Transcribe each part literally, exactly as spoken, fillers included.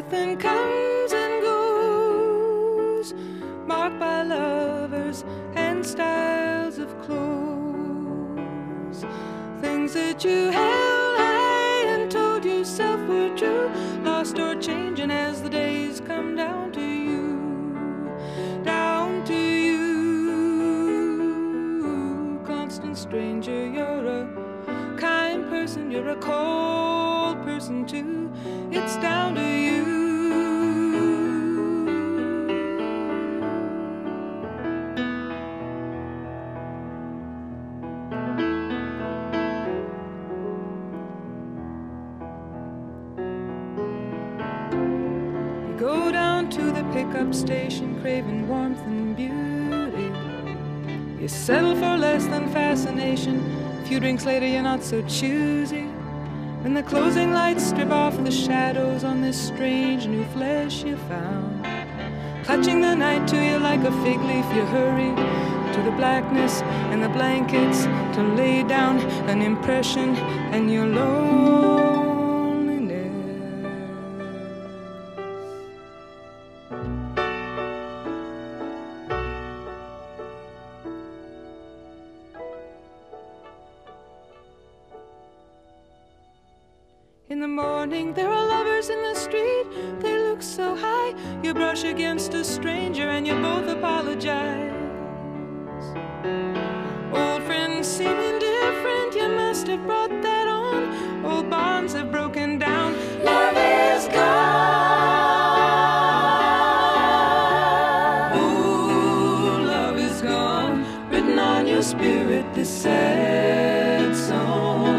Everything comes and goes, marked by lovers and styles of clothes. Things that you held high and told yourself were true, lost or changing as the days come down to you, down to you. Constant stranger, you're a kind person, you're a cold person too. It's down to you. You go down to the pickup station craving warmth and beauty. You settle for less than fascination. A few drinks later you're not so choosy. When the closing lights strip off the shadows on this strange new flesh you found, clutching the night to you like a fig leaf, you hurry to the blackness and the blankets to lay down an impression and your loneliness. In the morning there are lovers in the street, they look so high. You brush against a stranger and you both apologize. Old friends seem indifferent, you must have brought that on. Old bonds have broken down. Love is gone. Ooh, love is gone. Written on your spirit, this sad song.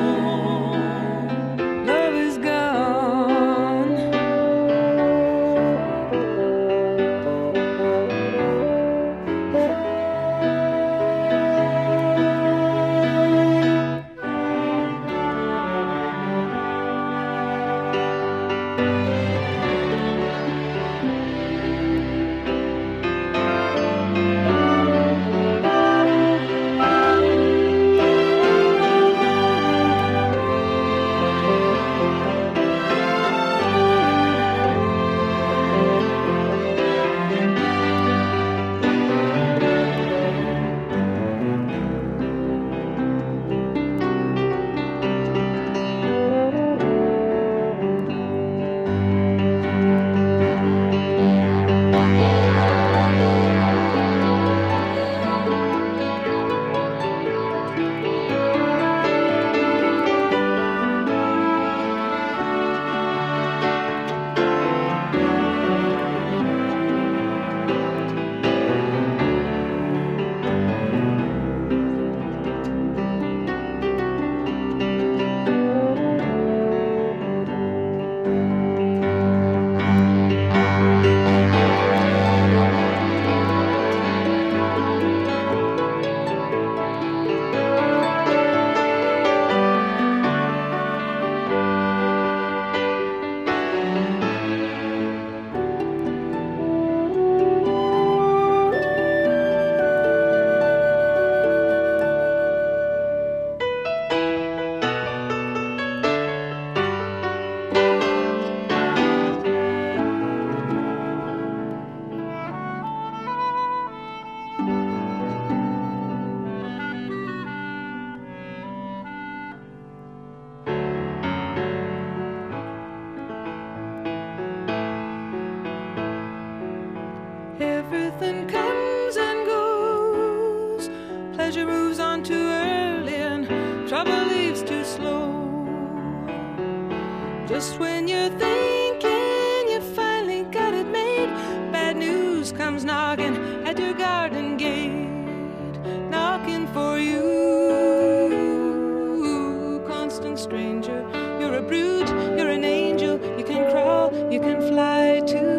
Everything comes and goes, pleasure moves on too early and trouble leaves too slow. Just when you're thinking you finally got it made, bad news comes knocking at your garden gate, knocking for you. Constant stranger, you're a brute, you're an angel, you can crawl, you can fly too.